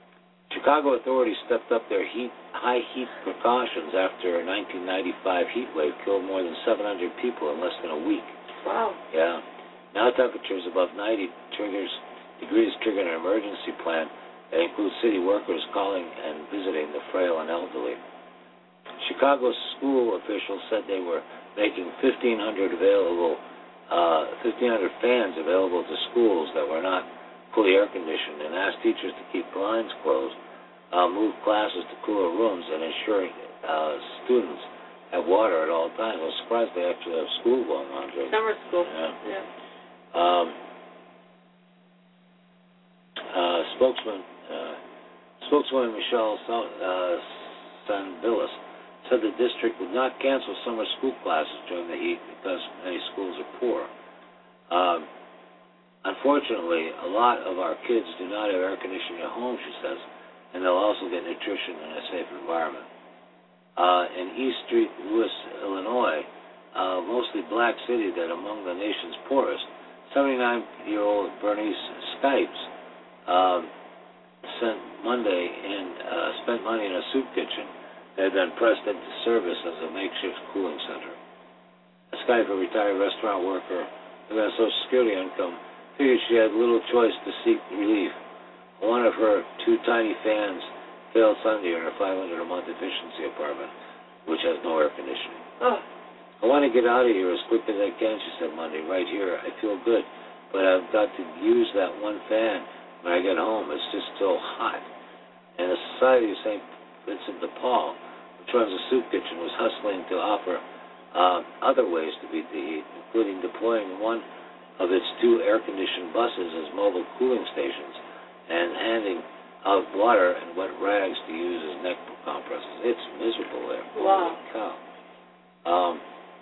Chicago authorities stepped up their heat, high heat precautions after a nineteen ninety-five heat wave killed more than seven hundred people in less than a week. Wow. Yeah. Now temperatures above ninety triggers degrees trigger an emergency plan that includes city workers calling and visiting the frail and elderly. Chicago school officials said they were making fifteen hundred available, uh, fifteen hundred fans available to schools that were not fully air conditioned, and asked teachers to keep blinds closed, uh, move classes to cooler rooms, and ensuring uh, students have water at all times. I was surprised they actually have school going on. During Summer school. Yeah. yeah. Um, uh, spokesman, uh, spokeswoman Michelle uh, Sanvillis said the district would not cancel summer school classes during the heat because many schools are poor. Um, unfortunately, a lot of our kids do not have air conditioning at home, she says, and they'll also get nutrition in a safe environment. Uh, in East Street, Louis, Illinois, uh, mostly black city that among the nation's poorest, seventy-nine-year-old Bernice Skypes um, sent Monday in, uh, spent money in a soup kitchen that had been pressed into service as a makeshift cooling center. Skype, a retired restaurant worker who had Social Security income, figured she had little choice to seek relief. One of her two tiny fans failed Sunday in her five hundred dollars a month efficiency apartment, which has no air conditioning. Oh. I want to get out of here as quick as I can, she said Monday. Right here, I feel good, but I've got to use that one fan when I get home. It's just so hot. And the Society of Saint Vincent de Paul, which runs a soup kitchen, was hustling to offer uh, other ways to beat the heat, including deploying one of its two air-conditioned buses as mobile cooling stations and handing out water and wet rags to use as neck compresses. It's miserable there. Wow. Holy cow. Um,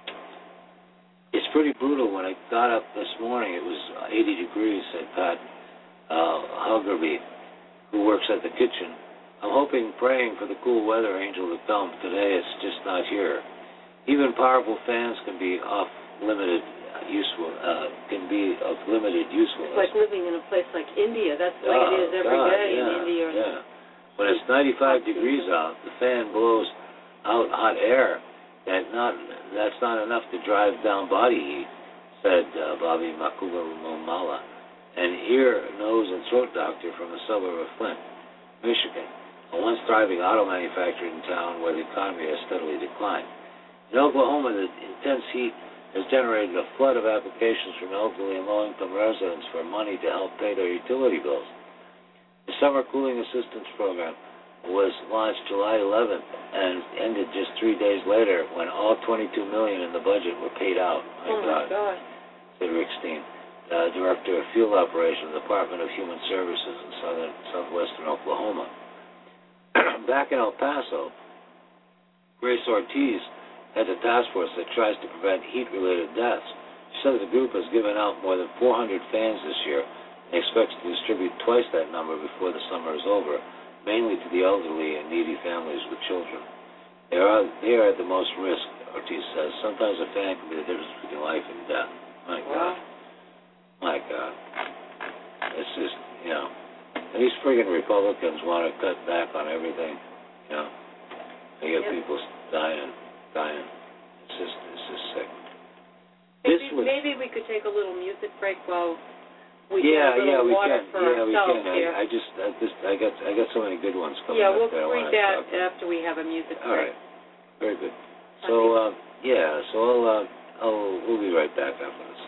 it's pretty brutal. When I got up this morning, it was eighty degrees, said Pat uh, Huggerby, who works at the kitchen. I'm hoping, praying for the cool weather angel to come. Today it's just not here. Even powerful fans can be off limited useful uh, can be of limited usefulness. It's like living in a place like India. That's the way oh, it is every God, day yeah, in India. Yeah. When it's ninety-five degrees out, the fan blows out hot air. That not that's not enough to drive down body heat, said uh, Bobby Makulamala, an ear, nose, and throat doctor from the suburb of Flint, Michigan, a once thriving auto manufacturing town where the economy has steadily declined. In Oklahoma, the intense heat has generated a flood of applications from elderly and low-income residents for money to help pay their utility bills. The Summer Cooling Assistance Program was launched July eleventh and ended just three days later when all twenty-two million dollars in the budget were paid out. My oh, God. my God. Said Rick Steen, uh, Director of Field Operations, Department of Human Services in southern, southwestern Oklahoma. Back in El Paso, Grace Ortiz heads a task force that tries to prevent heat-related deaths. She says the group has given out more than four hundred fans this year and expects to distribute twice that number before the summer is over, mainly to the elderly and needy families with children. They are, they are at the most risk, Ortiz says. Sometimes a fan can be the difference between life and death. My God. My God. It's just, you know, and these friggin' Republicans want to cut back on everything, you know. They get yep. people dying, dying. It's just, it's just sick. Maybe, this was, maybe we could take a little music break while we yeah, get a yeah, little we water can. for Yeah, we ourselves can. here. I, I just, I just, I got, I got so many good ones coming yeah, up. we'll that I read wanna that talk about. after we have a music All break. right. Very good. So, uh, yeah, so I'll, uh, I'll, we'll be right back after this.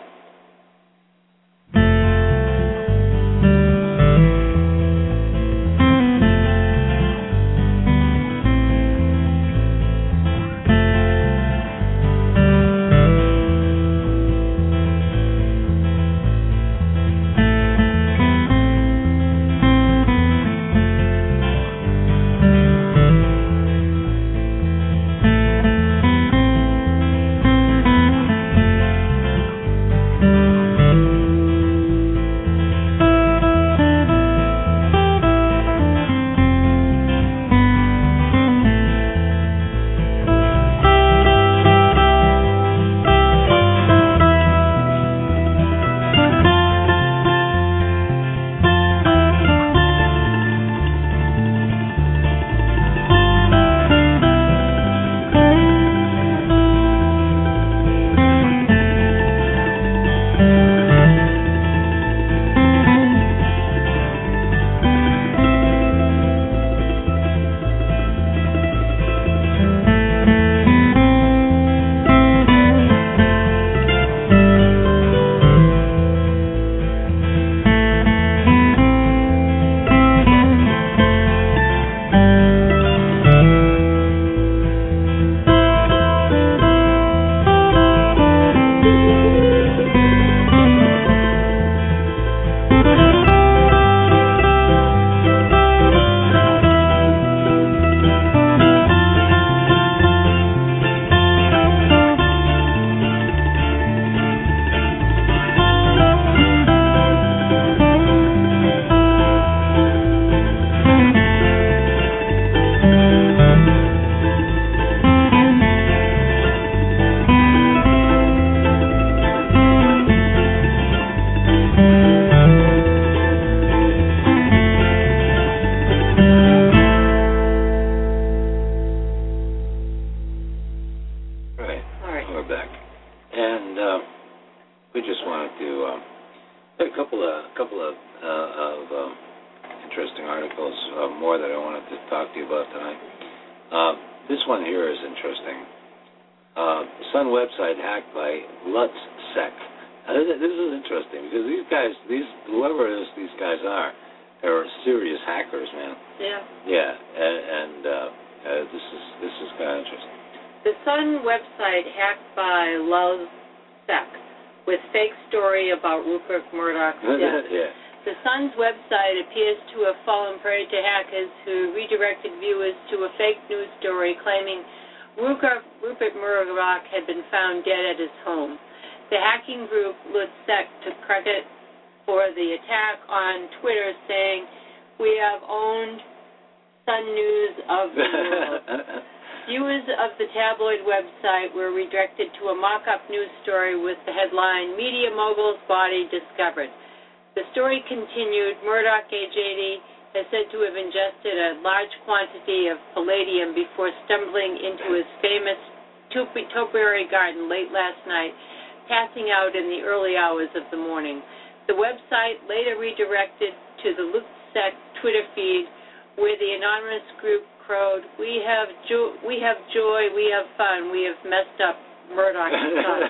and uh, we just wanted to um, a couple of a couple of uh, of um, interesting articles, uh, more that I wanted to talk to you about tonight. Uh, this one here is interesting. Uh, Sun website hacked by LutzSec. Now, this, this is interesting because these guys, these whoever it is, these guys are, are serious hackers, man. Yeah. Yeah, and, and uh, uh, this is this is kind of interesting. The Sun website hacked by LutzSec with fake story about Rupert Murdoch's death. Yeah. The Sun's website appears to have fallen prey to hackers who redirected viewers to a fake news story claiming Rupert, Rupert Murdoch had been found dead at his home. The hacking group LutzSec took credit for the attack on Twitter, saying, "We have owned Sun News of the world." Viewers of the tabloid website were redirected to a mock-up news story with the headline, "Media Mogul's Body Discovered." The story continued, Murdoch, age eighty, is said to have ingested a large quantity of palladium before stumbling into his famous topiary garden late last night, passing out in the early hours of the morning. The website later redirected to the LutzSec Twitter feed, where the anonymous group crowed, "We have jo- we have joy, we have fun, we have messed up Murdoch's son."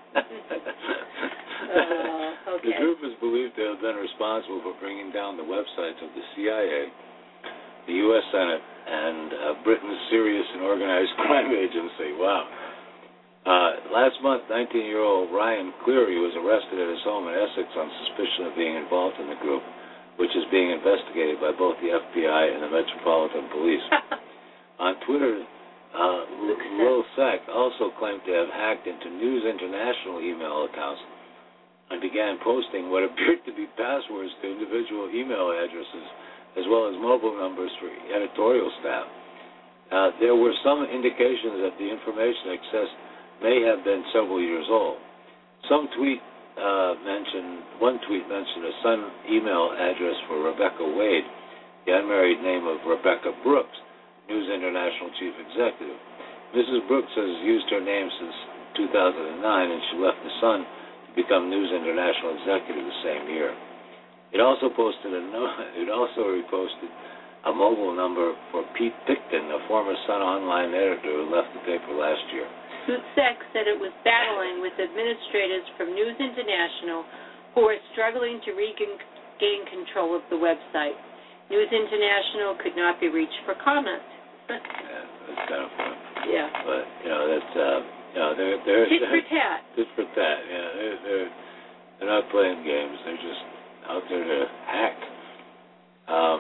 uh, okay. The group is believed to have been responsible for bringing down the websites of the C I A, the U S Senate, and uh, Britain's Serious and Organized Crime Agency. Wow. Uh, last month, nineteen-year-old Ryan Cleary was arrested at his home in Essex on suspicion of being involved in the group, which is being investigated by both the F B I and the Metropolitan Police. On Twitter, uh, LutzSec also claimed to have hacked into News International email accounts and began posting what appeared to be passwords to individual email addresses, as well as mobile numbers for editorial staff. Uh, there were some indications that the information accessed may have been several years old. Some tweet uh, mentioned, one tweet mentioned a Sun email address for Rebecca Wade, the unmarried name of Rebecca Brooks, News International chief executive. Missus Brooks has used her name since two thousand nine, and she left the Sun to become News International executive the same year. It also posted a no, it also reposted a mobile number for Pete Picton, a former Sun online editor who left the paper last year. LutzSec said it was battling with administrators from News International who are struggling to regain control of the website. News International could not be reached for comment. Yeah, that's kind of fun. Yeah. But, you know, that's, uh, you know, they're... they're tit for tat. Tit for tat, yeah. They're, they're, they're not playing games. They're just out there to hack. Um,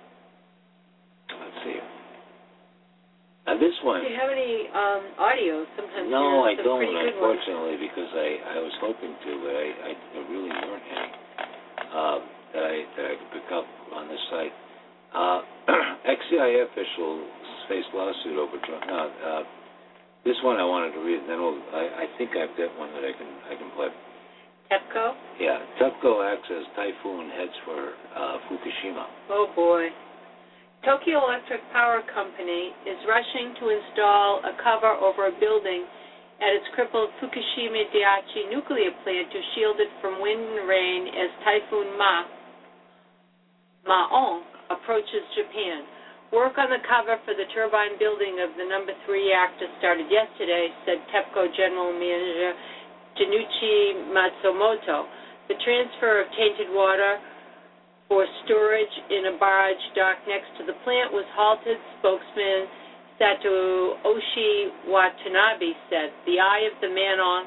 let's see. Now, this one... Do you have any um, audio? Sometimes no, I don't, ones. unfortunately, because I, I was hoping to, but I, I there really weren't any uh, that, I, that I could pick up on this site. Uh, ex-C I A officials face lawsuit over Trump. No, uh, this one I wanted to read, and then we'll, I, I think I've got one that I can I can play. TEPCO? Yeah, TEPCO acts as typhoon heads for uh, Fukushima. Oh, boy. Tokyo Electric Power Company is rushing to install a cover over a building at its crippled Fukushima Daiichi nuclear plant to shield it from wind and rain as Typhoon Ma, Maon approaches Japan. Work on the cover for the turbine building of the number three reactor started yesterday, said TEPCO General Manager Junichi Matsumoto. The transfer of tainted water for storage in a barge docked next to the plant was halted, spokesman Satoshi Watanabe said. The eye of the Manon,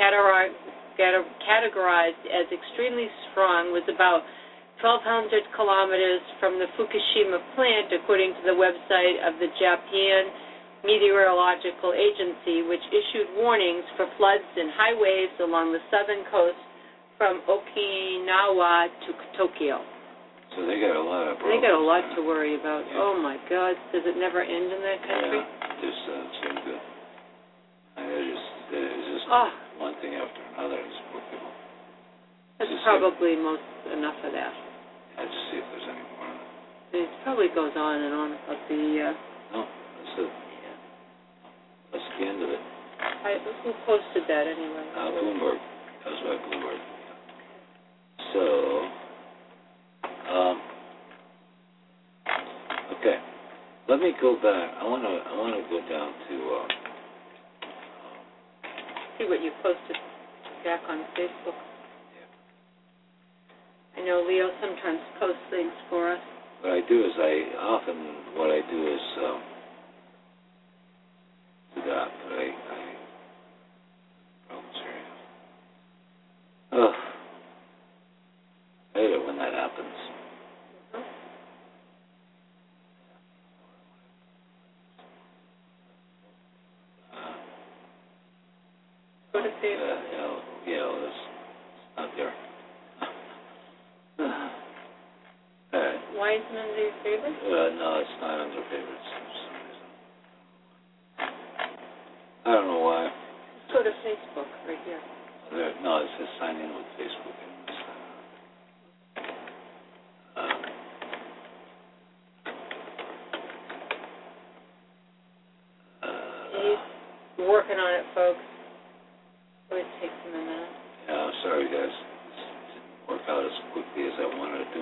categorized as extremely strong, was about twelve hundred kilometers from the Fukushima plant, according to the website of the Japan Meteorological Agency, which issued warnings for floods and high waves along the southern coast from Okinawa to Tokyo. So they got a lot of problems. They got a lot to worry about. Yeah. Oh, my God. Does it never end in that country? Yeah, just uh, seems good. And it's just, it's just oh. one thing after another. It's poor people. That's just probably see. most enough of that. Let's just see if there's any more. It probably goes on and on about the... Uh, no, that's it. yeah. That's the end of it. I I, who posted that anyway? Uh, Bloomberg. That was by Bloomberg. So, um, okay. Let me go back. I want to. I want to go down to. Uh, See what you posted back on Facebook. I know Leo sometimes posts things for us. What I do is I often what I do is um, do that, but I. I problems here. Oh, I hate it when that happens. Go to Facebook. Uh, you know, you know, it's not there. All right. Why isn't it under your favorites? Uh, no, it's not under favorites for some reason. I don't know why. Let's go to Facebook right here. There, no, it says sign in with Facebook. Um, He's working on it, folks. Always takes him a minute. yeah, I'm sorry, guys. It didn't work out as quickly as I wanted it to.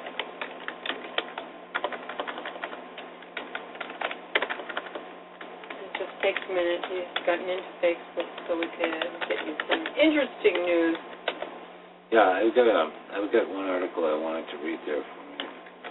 It just takes a minute. He's gotten into Facebook so we can get you some interesting news. Yeah, I've got a, I've got one article I wanted to read there for you.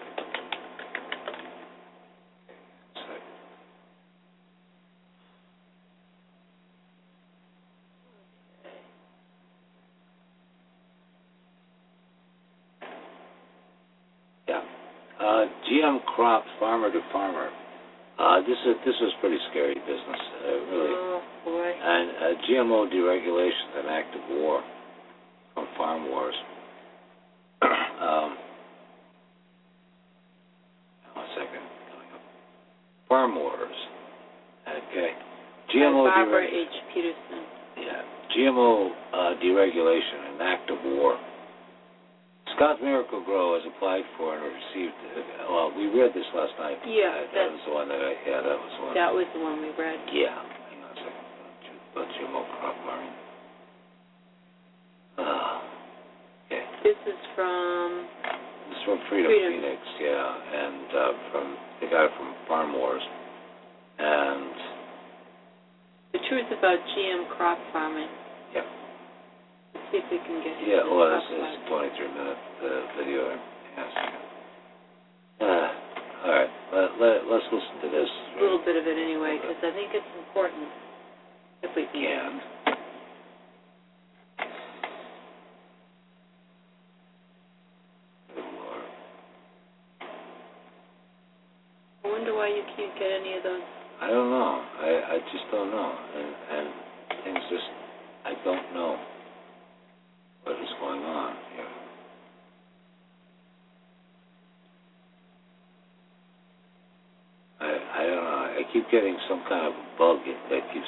Yeah. Uh, G M crop farmer to farmer. Uh, this is this was pretty scary business, uh, really. Oh, boy. And uh, G M O deregulation, an act of war from farm wars. um, one second. Farm wars. Okay. G M O By Barbara dereg- H. Peterson. Yeah. G M O uh, deregulation, an act of war. Scott Miracle-Gro has applied for and received. Uh, well, we read this last night. Yeah, Uh, that that's- was the one that I. Yeah, that was the one. That was the one we read. Yeah. Hang on a second. About G M O crop farming. Uh, okay. This is from This is from Freedom, Freedom. Phoenix, yeah, and uh, from they got it from Farm Wars, and The Truth About G M Crop Farming. yeah, Let's see if we can get yeah. into Well, the this is top a twenty-three minute uh, video. Yes. Uh, all right, let, let, let's listen to this. a little bit of it anyway, because I think it's important if we can. can. Good Lord. I wonder why you can't get any of those. I don't know. I, I just don't know, and and things just I don't know what is going on here. I I don't know. I keep getting some kind of bug that keeps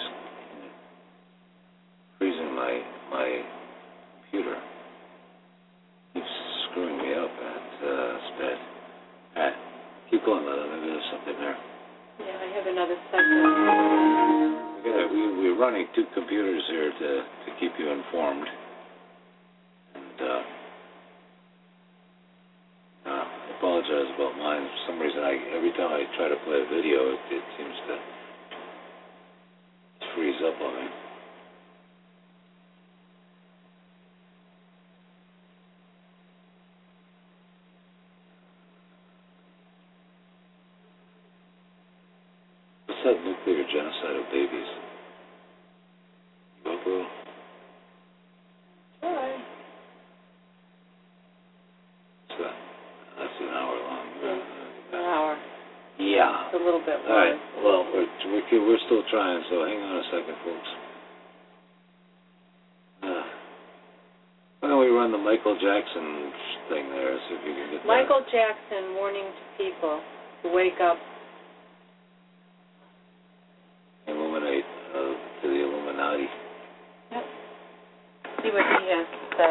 freezing my my computer. Keeps screwing me up, and uh, it's bad. All right, keep going, Lila. Maybe there's something there. Yeah, I have another segment. We got we we're running two computers here to to keep you informed, and uh, uh, I apologize about mine. For some reason, I every time I try to play a video, it, it seems to freeze up on me. What's that nuclear genocide of babies? GoPro? Hi. What's that? That's an hour long. An hour. Yeah. It's a little bit All right. long. Well, we're, we're we're still trying, so hang on a second, folks. Uh, why don't we run the Michael Jackson thing there? See if you can get that. Michael Jackson warning to people to wake up. Illuminate uh, to the Illuminati. Yep. See what he has to say.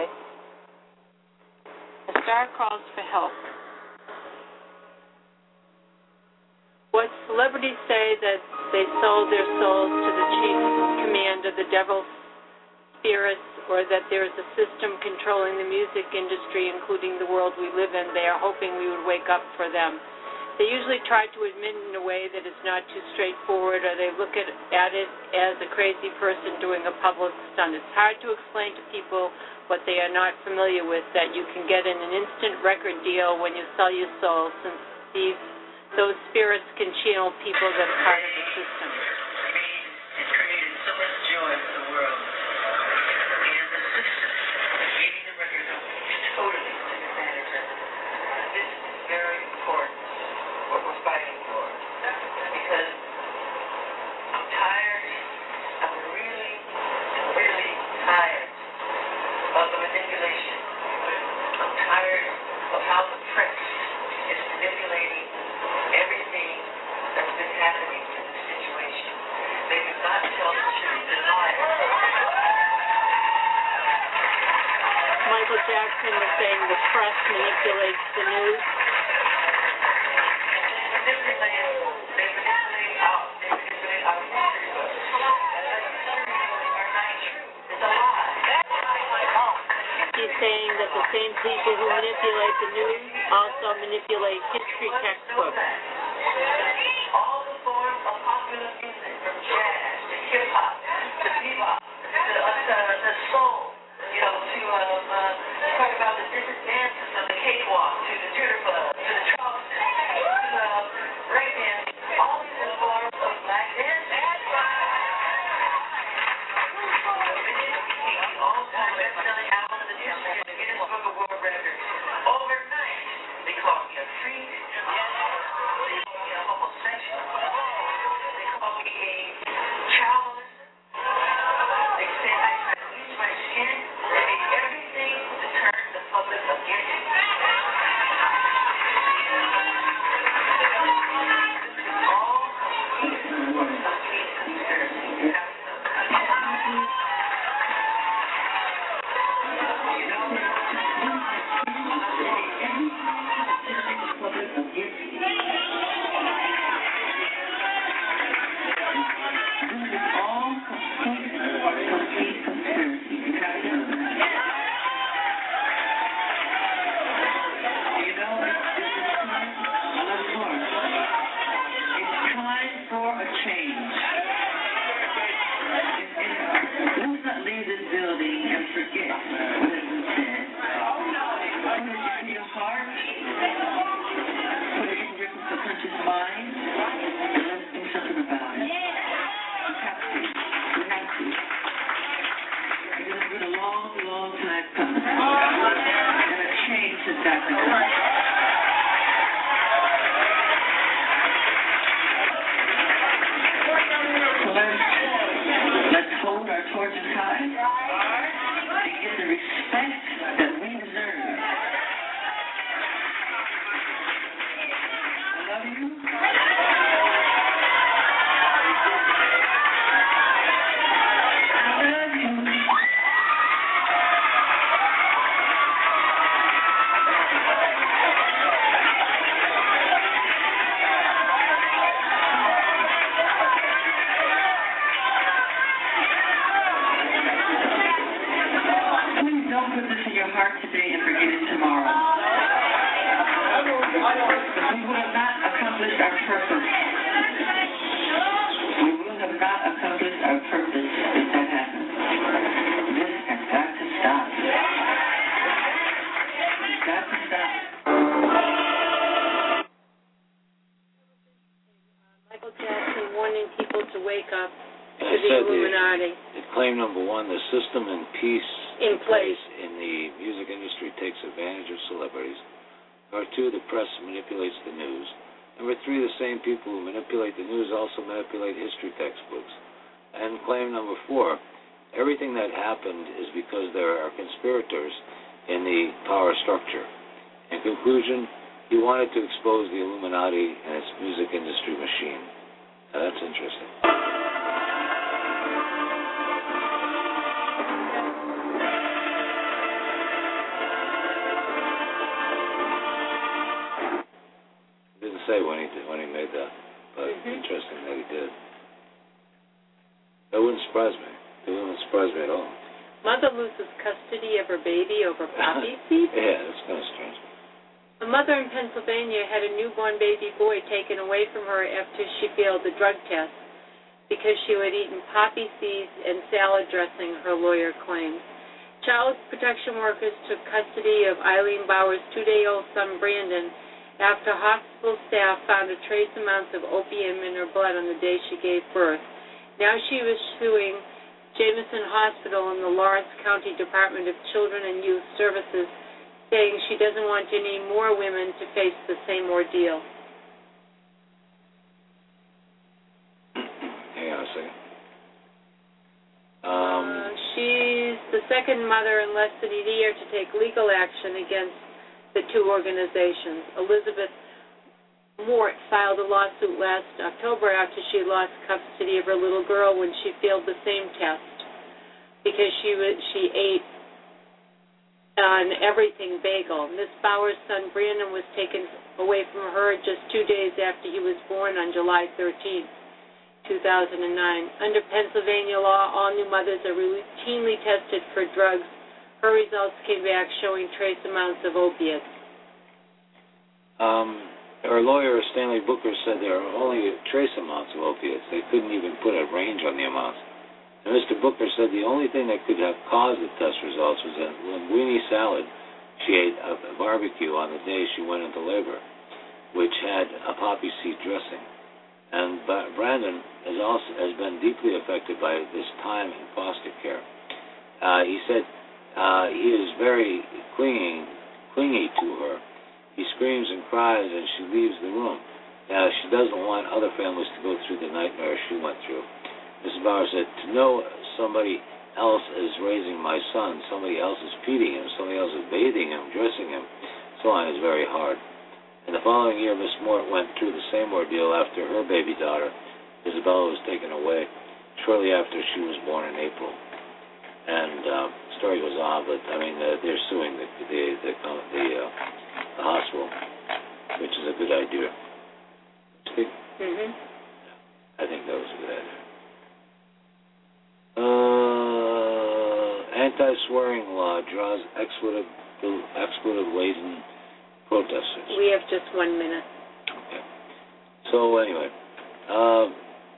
A star calls for help. What celebrities say that they sold their souls to the chief command of the devil's spirits, or that there is a system controlling the music industry, including the world we live in. They are hoping we would wake up for them. They usually try to admit in a way that it's not too straightforward, or they look at, at it as a crazy person doing a public stunt. It's hard to explain to people what they are not familiar with, that you can get in an instant record deal when you sell your soul, since these those spirits can channel people that are part of the system. It created so much joy for the world. And the system, getting the record totally took advantage of it. This is very important, what we're fighting for. Because I'm tired, I'm really, really tired of the manipulation. I'm tired of how the press is manipulating everything that's been happening to this situation. They do not tell the truth. They lie. Michael Jackson was saying the press manipulates the news. They manipulate, they manipulate out, they manipulate our history books. Are not true. It's a lie. He's saying that the same people who manipulate the news also manipulate history textbooks. All the forms of popular music, from jazz to hip hop to bebop to, uh, to, to soul, you know, to um, uh, talk about the different dances of the cakewalk, to the jitterbug, to the charleston, to uh, breakdance. All these are forms of black dancing. All time best-selling album of the history of the Guinness Book of World Records. Overnight, they call me a freak. They call me a homosexual. They call me a child molester. They say I try to bleach my skin. They make everything to turn the public against me. This is all a complete conspiracy. Claim number one, the system and peace in place in the music industry takes advantage of celebrities. Number two, the press manipulates the news. Number three, the same people who manipulate the news also manipulate history textbooks. And claim number four, everything that happened is because there are conspirators in the power structure. In conclusion, he wanted to expose the Illuminati and its music industry machine. Now that's interesting. Say when he did, when he made that interesting that he did. That wouldn't surprise me. It wouldn't surprise me at all. Mother loses custody of her baby over poppy seeds? Yeah, that's kind of strange. A mother in Pennsylvania had a newborn baby boy taken away from her after she failed the drug test because she had eaten poppy seeds and salad dressing, her lawyer claims. Child protection workers took custody of Eileen Bauer's two-day-old son, Brandon, after hospital staff found a trace amounts of opium in her blood on the day she gave birth. Now she was suing Jameson Hospital and the Lawrence County Department of Children and Youth Services, saying she doesn't want any more women to face the same ordeal. Hang on a second. Um, uh, she's the second mother in less than a year to take legal action against the two organizations. Elizabeth Mort filed a lawsuit last October after she lost custody of her little girl when she failed the same test because she was, she ate an everything bagel. Miss Bauer's son Brandon was taken away from her just two days after he was born on July thirteenth, two thousand nine. Under Pennsylvania law, all new mothers are routinely tested for drugs. Her results came back showing trace amounts of opiates. Um, our lawyer, Stanley Booker, said there are only trace amounts of opiates. They couldn't even put a range on the amounts. And Mister Booker said the only thing that could have caused the test results was a linguine salad she ate at a barbecue on the day she went into labor, which had a poppy seed dressing. And Brandon has also has been deeply affected by this time in foster care. Uh, he said uh, he is very clingy, clingy to her. He screams and cries as she leaves the room. Uh, she doesn't want other families to go through the nightmare she went through. Missus Bauer said, to know somebody else is raising my son, somebody else is feeding him, somebody else is bathing him, dressing him, so on is very hard. In the following year, Miss Mort went through the same ordeal after her baby daughter, Isabella, was taken away shortly after she was born in April. And uh, the story goes on, but I mean, uh, they're suing the the the, the, uh, the hospital, which is a good idea. See? Mm-hmm. I think that was a good idea. Uh, anti-swearing law draws expletive expletive-laden protesters. We have just one minute. Okay. So anyway, um,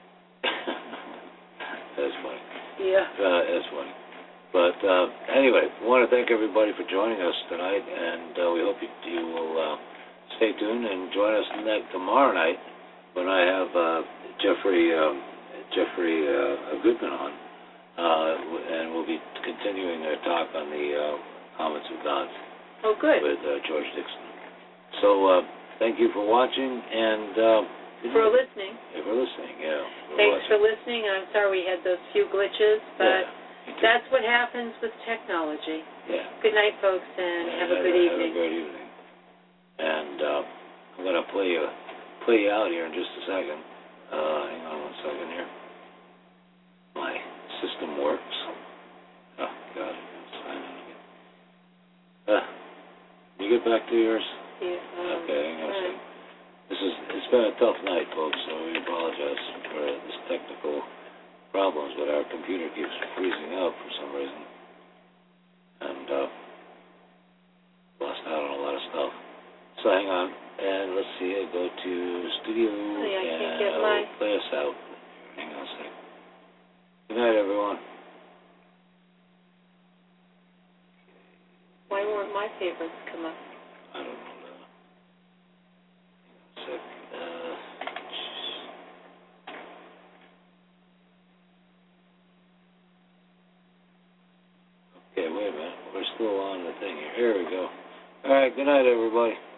that's funny. Yeah. Uh, that's funny. But uh, anyway, I want to thank everybody for joining us tonight, and uh, we hope you, you will uh, stay tuned and join us tonight, tomorrow night when I have uh, Jeffrey um, Jeffrey uh, Goodman on, uh, and we'll be continuing our talk on the uh, Comets of Gods. Oh, good. With uh, George Dixon. So uh, thank you for watching and uh, for listening. Yeah, for listening. Yeah. For Thanks watching. for listening. I'm sorry we had those few glitches, but. Yeah. That's what happens with technology. Yeah. Good night, folks, and yeah, have a good have evening. Have a great evening. And uh, I'm going to play you, play you out here in just a second. Uh, hang on one second here. My system works. Oh, God. Sign in again. Uh, you get back to yours? Yeah. Um, okay, hang on a right. second. This is, it's been a tough night, folks, so we apologize for this technical problems, but our computer keeps freezing up for some reason, and uh, lost out on a lot of stuff. So hang on, and let's see, I go to studio, oh, yeah, I and can't get I'll my... play us out. Hang on a second. Good night, everyone. Why won't my favorites come up? I don't know. Hang on a second. Uh, Okay, wait a minute. We're still on the thing here. Here we go. All right, good night, everybody.